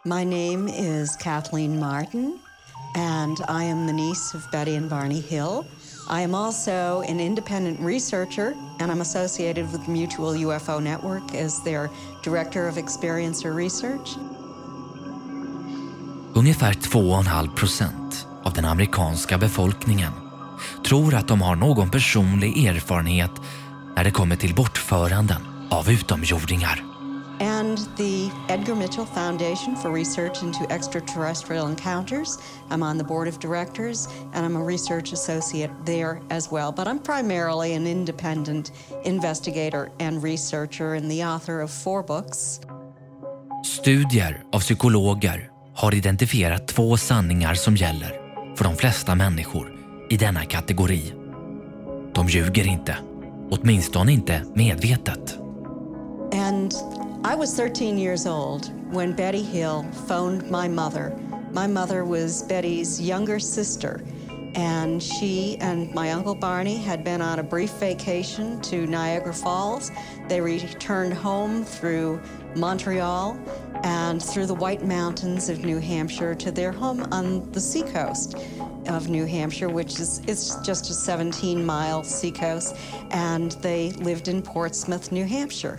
My name is Kathleen Martin, and I am the niece of Betty and Barney Hill. I am also an independent researcher, and I'm associated with Mutual UFO Network as their Director of Experiencer Research. Ungefär 2,5% av den amerikanska befolkningen tror att de har någon personlig erfarenhet när det kommer till bortföranden av utomjordingar. And the Edgar Mitchell Foundation for Research into Extraterrestrial Encounters. I'm on the board of directors, and I'm a research associate there as well. But I'm primarily an independent investigator and researcher and the author of 4 books. Studier av psykologer har identifierat 2 sanningar som gäller för de flesta människor i denna kategori. De ljuger inte, åtminstone inte medvetet. And I was 13 years old when Betty Hill phoned my mother. My mother was Betty's younger sister, and she and my Uncle Barney had been on a brief vacation to Niagara Falls. They returned home through Montreal and through the White Mountains of New Hampshire to their home on the seacoast of New Hampshire, which is it's just a 17-mile seacoast, and they lived in Portsmouth, New Hampshire.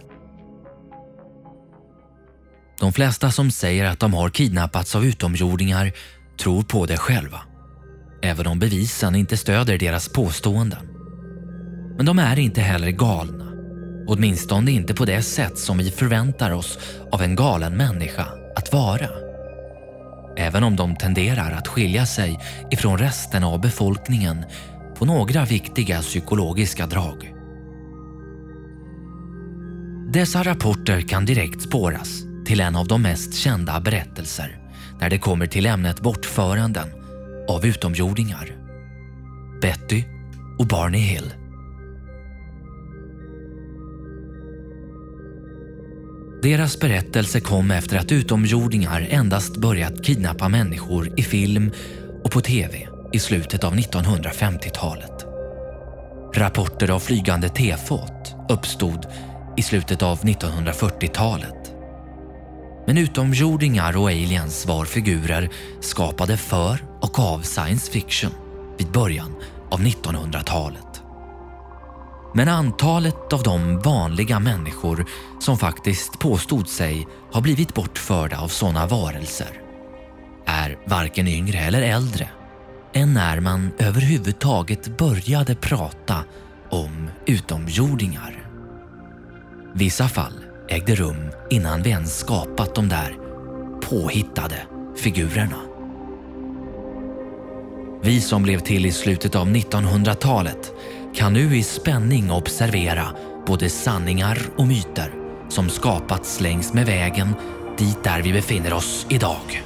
De flesta som säger att de har kidnappats av utomjordingar tror på det själva, även om bevisen inte stöder deras påståenden. Men de är inte heller galna, åtminstone inte på det sätt som vi förväntar oss av en galen människa att vara. Även om de tenderar att skilja sig ifrån resten av befolkningen på några viktiga psykologiska drag. Dessa rapporter kan direkt spåras till en av de mest kända berättelser när det kommer till ämnet bortföranden av utomjordingar. Betty och Barney Hill. Deras berättelse kom efter att utomjordingar endast börjat kidnappa människor i film och på tv i slutet av 1950-talet. Rapporter av flygande tefat uppstod i slutet av 1940-talet. Men utomjordingar och aliens var figurer skapade för och av science fiction vid början av 1900-talet. Men antalet av de vanliga människor som faktiskt påstod sig ha blivit bortförda av sådana varelser är varken yngre eller äldre än när man överhuvudtaget började prata om utomjordingar. Vissa fall ägde rum innan vi ens skapat de där påhittade figurerna. Vi som blev till i slutet av 1900-talet kan nu i spänning observera både sanningar och myter som skapats längs med vägen dit där vi befinner oss idag.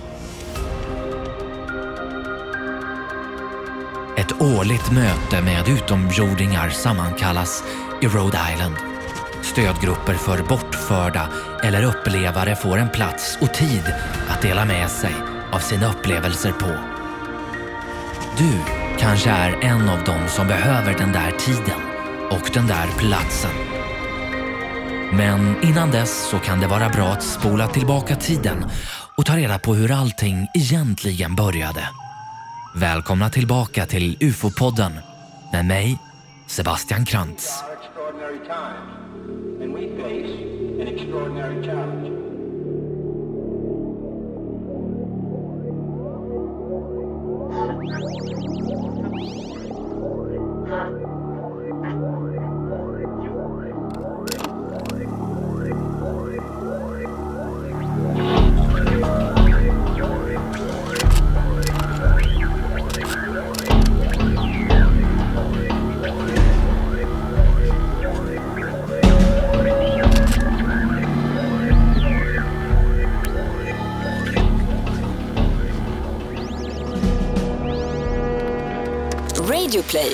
Ett årligt möte med utomjordingar sammankallas i Rhode Island. Stödgrupper för bortförda eller upplevare får en plats och tid att dela med sig av sina upplevelser på. Du kanske är en av dem som behöver den där tiden och den där platsen. Men innan dess så kan det vara bra att spola tillbaka tiden och ta reda på hur allting egentligen började. Välkomna tillbaka till UFO-podden med mig, Sebastian Krantz. And we face an extraordinary challenge. Radio Play.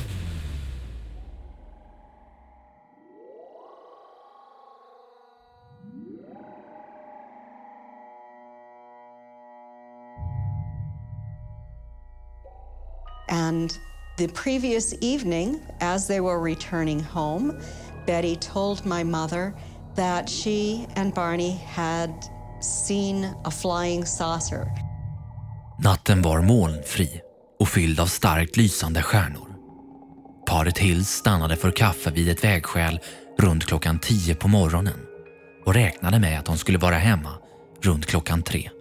And the previous evening, as they were returning home, Betty told my mother that she and Barney had seen a flying saucer. Natten var molnfri och fylld av starkt lysande stjärnor. Paret Hills stannade för kaffe vid ett vägskäl runt klockan 10 på morgonen och räknade med att de skulle vara hemma runt klockan 3.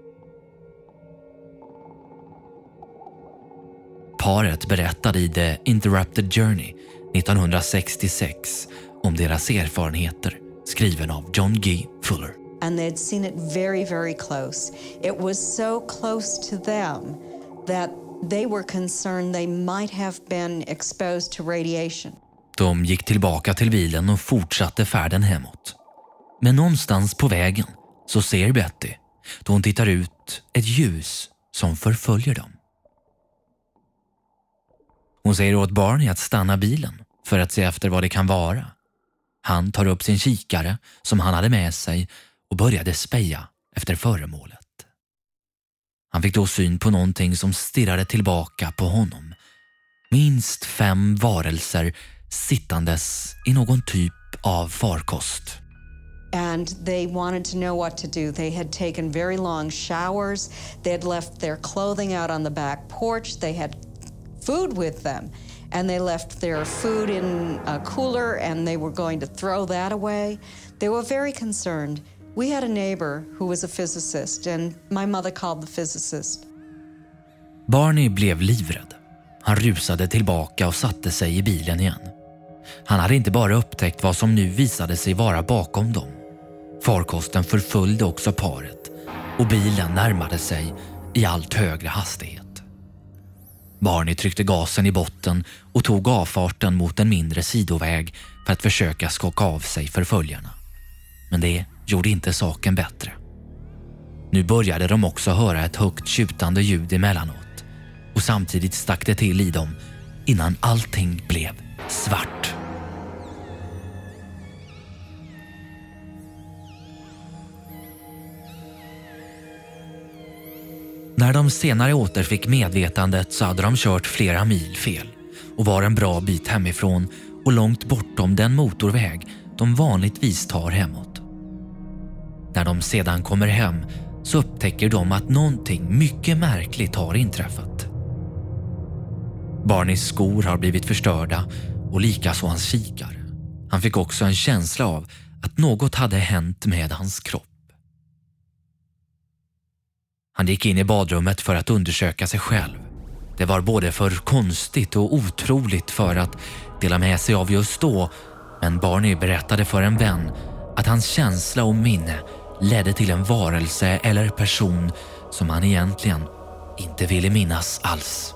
Paret berättade i The Interrupted Journey 1966 om deras erfarenheter, skriven av John G. Fuller. And they'd seen it very, very close. It was so close to them that they were concerned they might have been exposed to radiation. De gick tillbaka till bilen och fortsatte färden hemåt. Men någonstans på vägen så ser Betty, då hon tittar ut, ett ljus som förföljer dem. Hon säger åt Barney att stanna bilen för att se efter vad det kan vara. Han tar upp sin kikare som han hade med sig och började speja efter föremålet. Han fick då syn på någonting som stirrade tillbaka på honom. Minst 5 varelser sittandes i någon typ av farkost. And they wanted to know what to do. They had taken very long showers. They had left their clothing out on the back porch. They had food with them. And they left their food in a cooler and they were going to throw that away. They were very concerned. We had a neighbor who was a physicist and my mother called the physicist. Barney blev livrädd. Han rusade tillbaka och satte sig i bilen igen. Han hade inte bara upptäckt vad som nu visade sig vara bakom dem. Farkosten förföljde också paret och bilen närmade sig i allt högre hastighet. Barney tryckte gasen i botten och tog avfarten mot en mindre sidoväg för att försöka skaka av sig förföljarna. Men det gjorde inte saken bättre. Nu började de också höra ett högt tjutande ljud emellanåt och samtidigt stack det till i dem innan allting blev svart. När de senare återfick medvetandet så hade de kört flera mil fel och var en bra bit hemifrån och långt bortom den motorväg de vanligtvis tar hemåt. När de sedan kommer hem så upptäcker de att någonting mycket märkligt har inträffat. Barneys skor har blivit förstörda och likaså hans kikare. Han fick också en känsla av att något hade hänt med hans kropp. Han gick in i badrummet för att undersöka sig själv. Det var både för konstigt och otroligt för att dela med sig av just då, men Barney berättade för en vän att hans känsla och minne ledde till en varelse eller person som han egentligen inte ville minnas alls.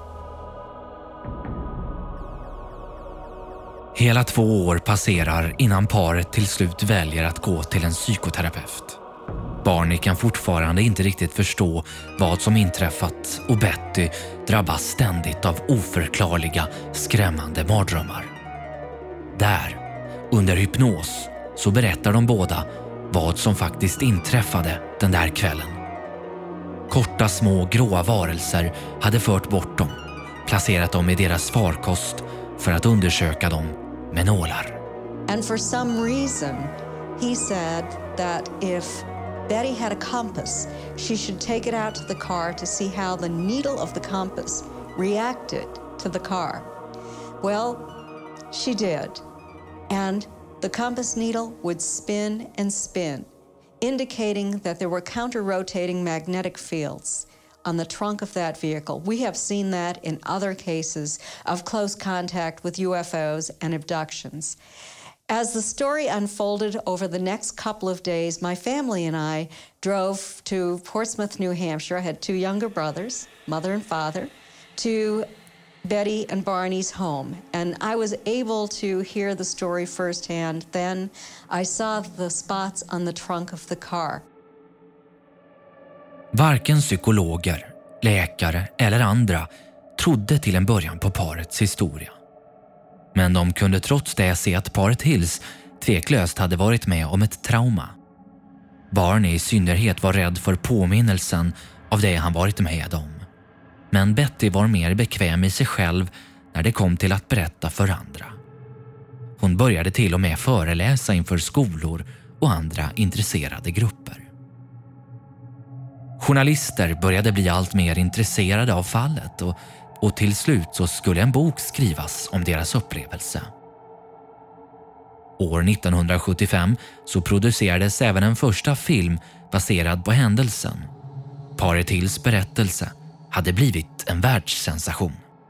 Hela 2 år passerar innan paret till slut väljer att gå till en psykoterapeut. Barney kan fortfarande inte riktigt förstå vad som inträffat och Betty drabbas ständigt av oförklarliga, skrämmande mardrömmar. Där, under hypnos, så berättar de båda vad som faktiskt inträffade den där kvällen. Korta små gråa varelser hade fört bort dem, placerat dem i deras farkost för att undersöka dem med nålar. And for some reason, he said that if Betty had a compass, she should take it out to the car to see how the needle of the compass reacted to the car. Well, she did. And the compass needle would spin and spin, indicating that there were counter-rotating magnetic fields on the trunk of that vehicle. We have seen that in other cases of close contact with UFOs and abductions. As the story unfolded over the next couple of days, my family and I drove to Portsmouth, New Hampshire. I had 2 younger brothers, mother and father, to Betty and Barney's home. And I was able to hear the story firsthand. Then I saw the spots on the trunk of the car. Varken psykologer, läkare eller andra trodde till en början på parets historia. Men de kunde trots det se att paret Hills tveklöst hade varit med om ett trauma. Barney i synnerhet var rädd för påminnelsen av det han varit med om. Men Betty var mer bekväm i sig själv när det kom till att berätta för andra. Hon började till och med föreläsa inför skolor och andra intresserade grupper. Journalister började bli allt mer intresserade av fallet och till slut så skulle en bok skrivas om deras upplevelse. År 1975 så producerades även en första film baserad på händelsen. Paret Hills berättelse hade blivit en världssensation.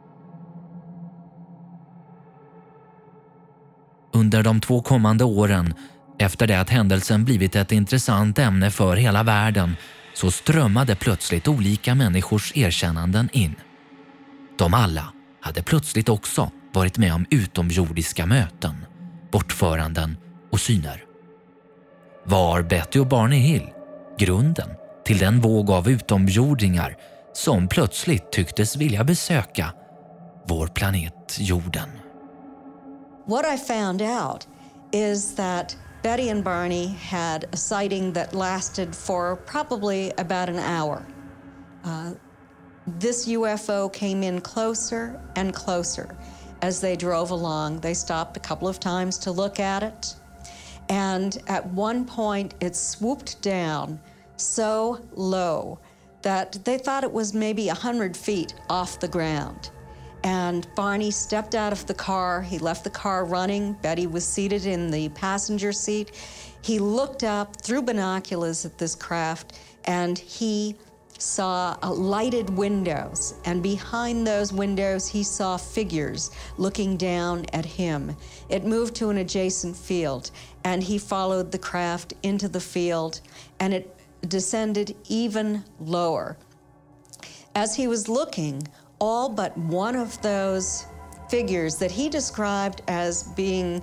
Under de 2 kommande åren, efter det att händelsen blivit ett intressant ämne för hela världen, så strömmade plötsligt olika människors erkännanden in. De alla hade plötsligt också varit med om utomjordiska möten, bortföranden och syner. Var Betty och Barney Hill grunden till den våg av utomjordingar som plötsligt tycktes vilja besöka vår planet jorden? What I found out is that Betty and Barney had a sighting that lasted for probably about an hour. This UFO came in closer and closer as they drove along. They stopped a couple of times to look at it. And at one point it swooped down so low that they thought it was maybe 100 feet off the ground. And Barney stepped out of the car. He left the car running. Betty was seated in the passenger seat. He looked up through binoculars at this craft, and he saw lighted windows. And behind those windows, he saw figures looking down at him. It moved to an adjacent field, and he followed the craft into the field, and it descended even lower. As he was looking, all but one of those figures that he described as being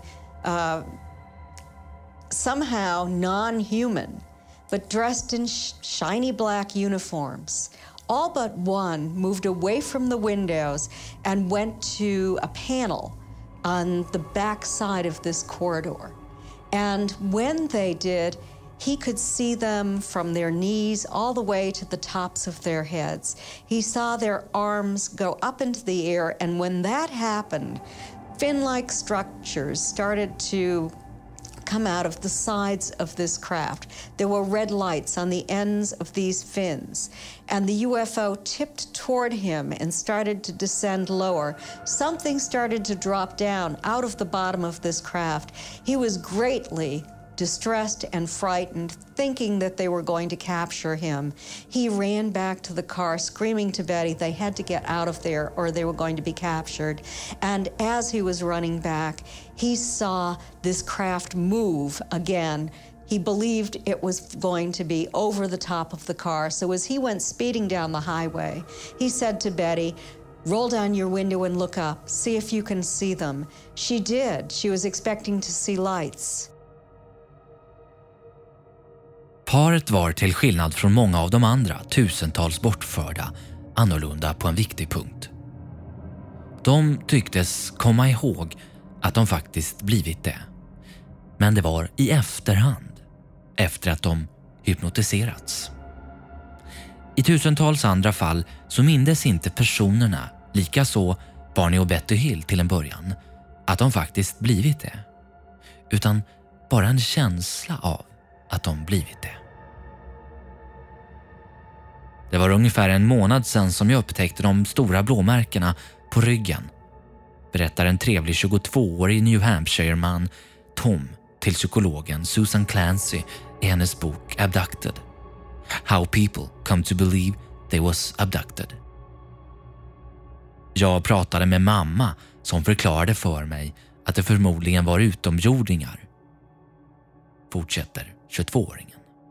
somehow non-human, but dressed in shiny black uniforms. All but one moved away from the windows and went to a panel on the back side of this corridor. And when they did, he could see them from their knees all the way to the tops of their heads. He saw their arms go up into the air, and when that happened, fin-like structures started to come out of the sides of this craft. There were red lights on the ends of these fins, and the UFO tipped toward him and started to descend lower. Something started to drop down out of the bottom of this craft. He was greatly distressed and frightened, thinking that they were going to capture him. He ran back to the car, screaming to Betty they had to get out of there or they were going to be captured. And as he was running back, he saw this craft move again. He believed it was going to be over the top of the car. So as he went speeding down the highway, he said to Betty, "Roll down your window and look up. See if you can see them." She did. She was expecting to see lights. Paret var till skillnad från många av de andra tusentals bortförda annorlunda på en viktig punkt. De tycktes komma ihåg att de faktiskt blivit det. Men det var i efterhand, efter att de hypnotiserats. I tusentals andra fall så mindes inte personerna, likaså Barney och Betty Hill till en början, att de faktiskt blivit det. Utan bara en känsla av att de blivit det. Det var ungefär en månad sedan som jag upptäckte de stora blåmärkena på ryggen, berättar en trevlig 22-årig New Hampshire-man, Tom, till psykologen Susan Clancy i hennes bok Abducted. How people come to believe they was abducted. Jag pratade med mamma som förklarade för mig att det förmodligen var utomjordingar. Fortsätter 22-åringen.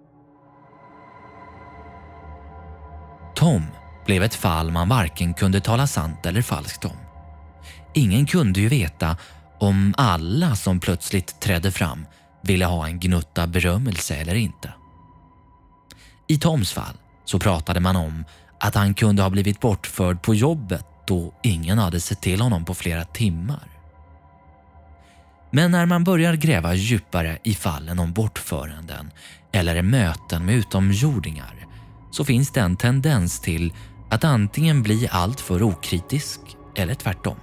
Tom blev ett fall man varken kunde tala sant eller falskt om. Ingen kunde ju veta om alla som plötsligt trädde fram ville ha en gnutta berömmelse eller inte. I Toms fall så pratade man om att han kunde ha blivit bortförd på jobbet då ingen hade sett till honom på flera timmar. Men när man börjar gräva djupare i fallen om bortföranden eller möten med utomjordingar så finns det en tendens till att antingen bli allt för okritisk eller tvärtom.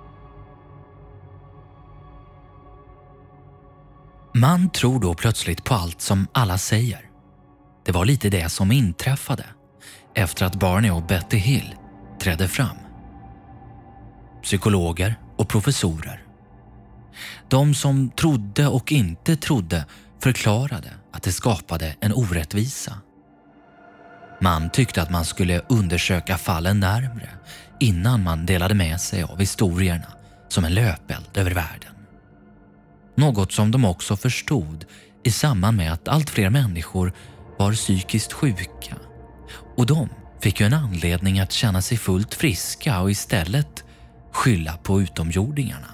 Man tror då plötsligt på allt som alla säger. Det var lite det som inträffade. efter att Barney och Betty Hill trädde fram. Psykologer och professorer. De som trodde och inte trodde förklarade att det skapade en orättvisa. Man tyckte att man skulle undersöka fallen närmare innan man delade med sig av historierna som en löpeld över världen. Något som de också förstod i samband med att allt fler människor var psykiskt sjuka, och de fick ju en anledning att känna sig fullt friska och istället skylla på utomjordingarna.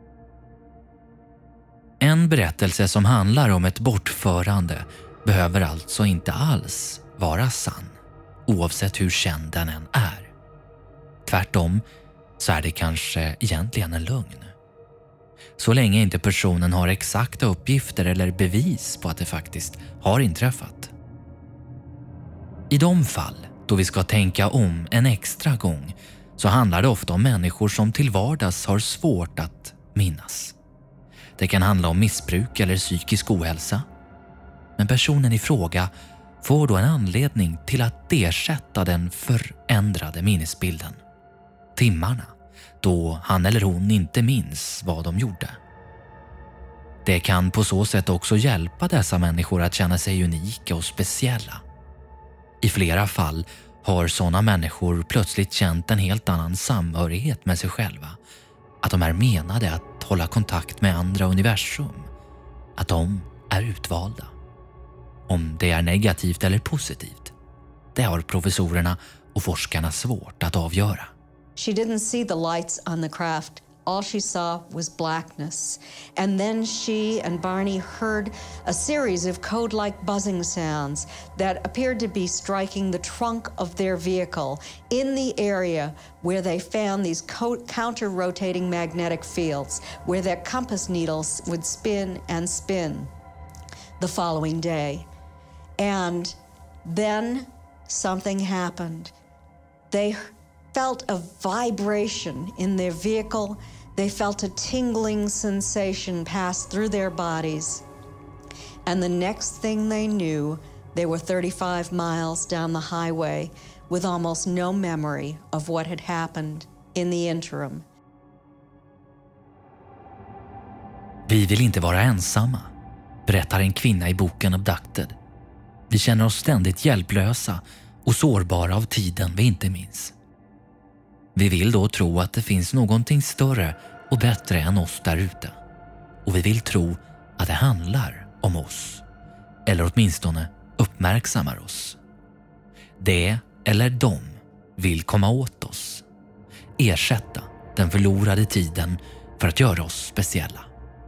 En berättelse som handlar om ett bortförande behöver alltså inte alls vara sann, oavsett hur känd den än är. Tvärtom så är det kanske egentligen en lögn. Så länge inte personen har exakta uppgifter eller bevis på att det faktiskt har inträffat. I de fall då vi ska tänka om en extra gång så handlar det ofta om människor som till vardags har svårt att minnas. Det kan handla om missbruk eller psykisk ohälsa. Men personen i fråga får då en anledning till att ersätta den förändrade minnesbilden. Timmarna då han eller hon inte minns vad de gjorde. Det kan på så sätt också hjälpa dessa människor att känna sig unika och speciella. I flera fall har sådana människor plötsligt känt en helt annan samhörighet med sig själva. Att de är menade att hålla kontakt med andra universum. Att de är utvalda. Om det är negativt eller positivt, det har professorerna och forskarna svårt att avgöra. She didn't see the lights on the craft. All she saw was blackness. And then she and Barney heard a series of code-like buzzing sounds that appeared to be striking the trunk of their vehicle in the area where they found these counter-rotating magnetic fields, where their compass needles would spin and spin the following day. And then something happened. They felt a vibration in their vehicle. They felt a tingling sensation pass through their bodies. And the next thing they knew, they were 35 miles down the highway with almost no memory of what had happened in the interim. Vi vill inte vara ensamma, berättar en kvinna i boken Abducted. Vi känner oss ständigt hjälplösa och sårbara av tiden vi inte minns. Vi vill då tro att det finns någonting större och bättre än oss där ute. Och vi vill tro att det handlar om oss. Eller åtminstone uppmärksammar oss. Det eller de vill komma åt oss. Ersätta den förlorade tiden för att göra oss speciella.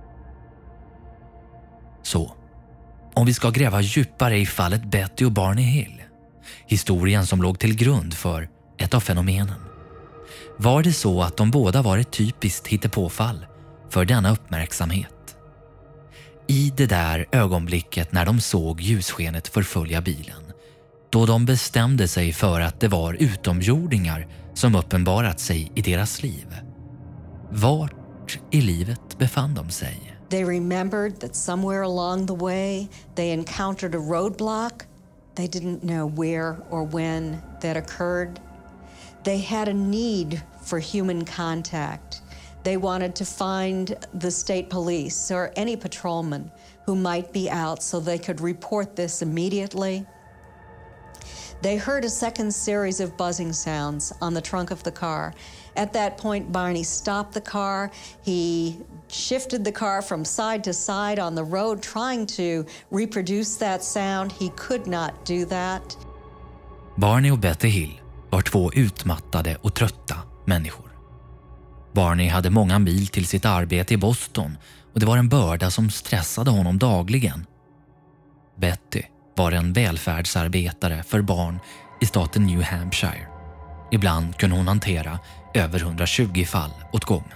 Så, om vi ska gräva djupare i fallet Betty och Barney Hill, historien som låg till grund för ett av fenomenen, var det så att de båda var ett typiskt hittepåfall för denna uppmärksamhet. I det där ögonblicket när de såg ljusskenet förfölja bilen, då de bestämde sig för att det var utomjordingar som uppenbarat sig i deras liv. Vart i livet befann de sig? They remembered that somewhere along the way they encountered a roadblock. They didn't know where or when that occurred. They had a need for human contact. They wanted to find the state police or any patrolman who might be out so they could report this immediately. They heard a second series of buzzing sounds on the trunk of the car. At that point, Barney stopped the car. He shifted the car from side to side on the road, trying to reproduce that sound. He could not do that. Barney och Betty Hill var två utmattade och trötta människor. Barney hade många mil till sitt arbete i Boston och det var en börda som stressade honom dagligen. Betty var en välfärdsarbetare för barn i staten New Hampshire. Ibland kunde hon hantera över 120 fall åt gången.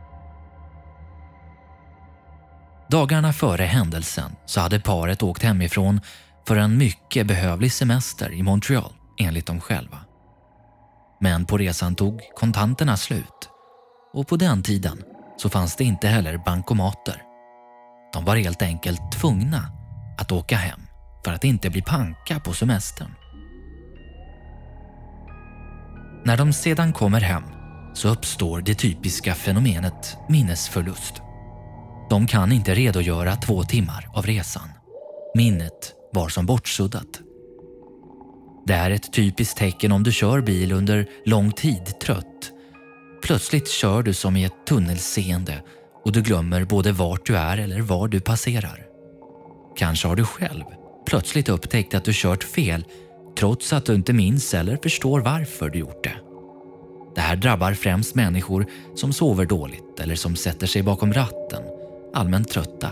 Dagarna före händelsen så hade paret åkt hemifrån för en mycket behövlig semester i Montreal, enligt dem själva. Men på resan tog kontanterna slut. Och på den tiden så fanns det inte heller bankomater. De var helt enkelt tvungna att åka hem för att inte bli panka på semestern. När de sedan kommer hem så uppstår det typiska fenomenet minnesförlust. De kan inte redogöra 2 timmar av resan. Minnet var som bortsuddat. Det är ett typiskt tecken om du kör bil under lång tid trött. Plötsligt kör du som i ett tunnelseende och du glömmer både vart du är eller var du passerar. Kanske har du själv plötsligt upptäckt att du kört fel trots att du inte minns eller förstår varför du gjort det. Det här drabbar främst människor som sover dåligt eller som sätter sig bakom ratten, allmänt trötta.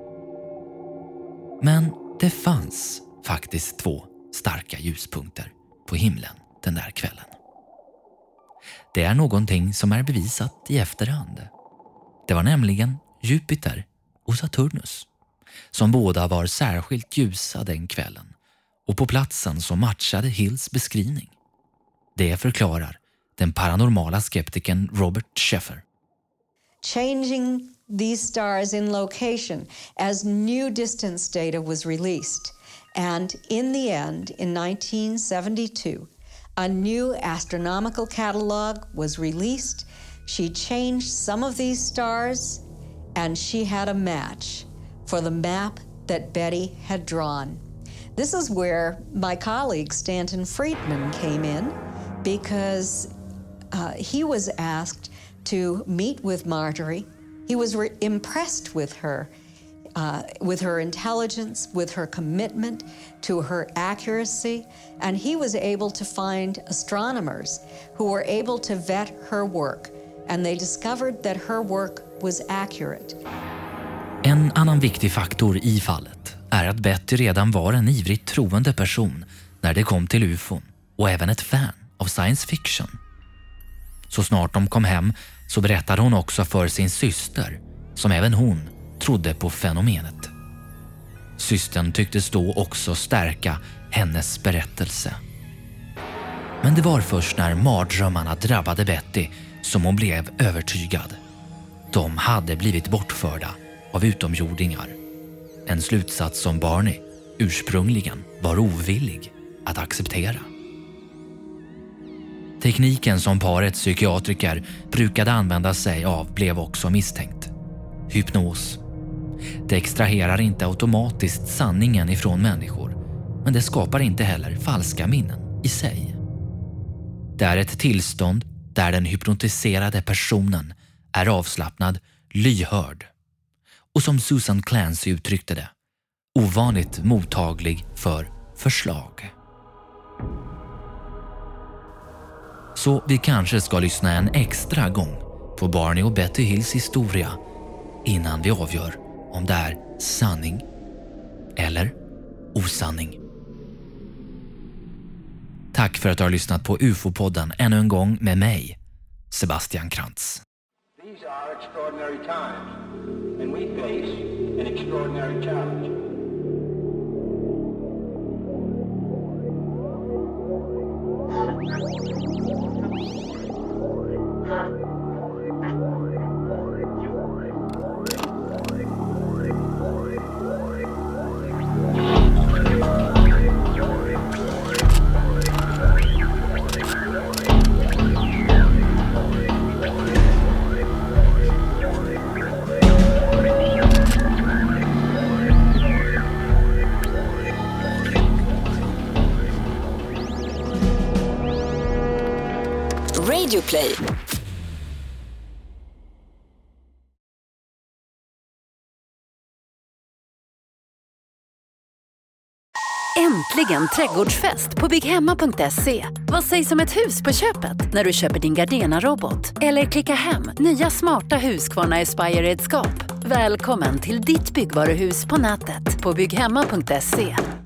Men det fanns faktiskt 2 starka ljuspunkter på himlen den där kvällen. Det är någonting som är bevisat i efterhand. Det var nämligen Jupiter och Saturnus som båda var särskilt ljusa den kvällen och på platsen som matchade Hills beskrivning. Det förklarar den paranormala skeptikern Robert Sheffer. Changing these stars in location as new distance data was released. And in the end, in 1972, a new astronomical catalog was released. She changed some of these stars and she had a match for the map that Betty had drawn. This is where my colleague Stanton Friedman came in because he was asked to meet with Marjorie. He was impressed with her intelligence, with her commitment to her accuracy, and he was able to find astronomers who were able to vet her work, and they discovered that her work was accurate. En annan viktig faktor i fallet är att Betty redan var en ivrigt troende person när det kom till UFO och även ett fan av science fiction. Så snart de kom hem så berättade hon också för sin syster, som även hon trodde på fenomenet. Systern tycktes då också stärka hennes berättelse. Men det var först när mardrömmarna drabbade Betty som hon blev övertygad. De hade blivit bortförda av utomjordingar. En slutsats som Barney ursprungligen var ovillig att acceptera. Tekniken som parets psykiatriker brukade använda sig av blev också misstänkt. Hypnos. Det extraherar inte automatiskt sanningen ifrån människor, men det skapar inte heller falska minnen i sig. Det är ett tillstånd där den hypnotiserade personen är avslappnad, lyhörd och som Susan Clancy uttryckte det, ovanligt mottaglig för förslag. Så vi kanske ska lyssna en extra gång på Barney och Betty Hills historia innan vi avgör om det är sanning eller osanning. Tack för att du har lyssnat på UFO-podden ännu en gång med mig, Sebastian Krantz. These are extraordinary times, and we face an extraordinary challenge. Radio Play. Äntligen trädgårdsfest på bygghemma.se. Vad sägs om ett hus på köpet när du köper din Gardena-robot? Eller klicka hem nya smarta Husqvarna Aspire-redskap. Välkommen till ditt byggvaruhus på nätet på bygghemma.se.